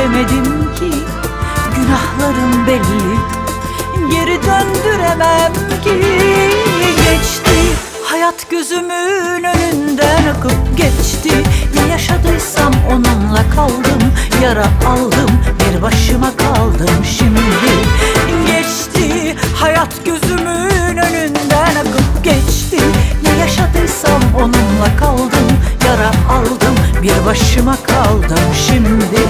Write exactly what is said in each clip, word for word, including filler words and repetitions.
bilemedim ki günahlarım belli, geri döndüremem ki. Geçti hayat gözümün önünden akıp geçti. Ne yaşadıysam onunla kaldım, yara aldım, bir başıma kaldım şimdi. Geçti hayat gözümün önünden akıp geçti. Ne yaşadıysam onunla kaldım, yara aldım, bir başıma kaldım şimdi.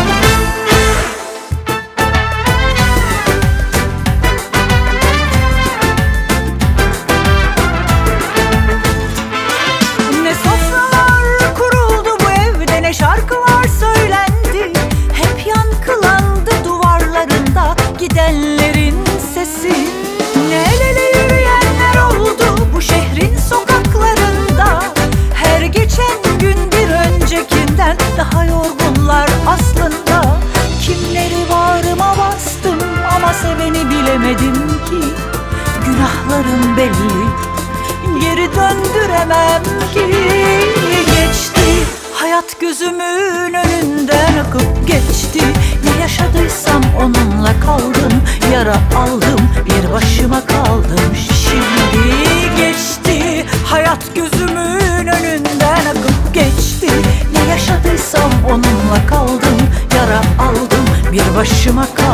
Ne sofralar kuruldu bu evde, ne şarkılar söylendi. Hep yankılandı duvarlarında gidenlerin sesi. Ne el ele yürüyenler oldu bu şehrin sokaklarında. Her geçen gün bir öncekinden daha yorgunlar aslında. Kimleri bağrıma bastım ama seveni bilemedim ki günahlarım belli, geri döndüremem ki. Geçti hayat gözümün önünden akıp geçti. Ne yaşadıysam onunla kaldım, yara aldım, bir başıma kaldım şimdi. Geçti hayat gözümün önünden akıp geçti. Ne yaşadıysam onunla kaldım, yara aldım, bir başıma kaldım.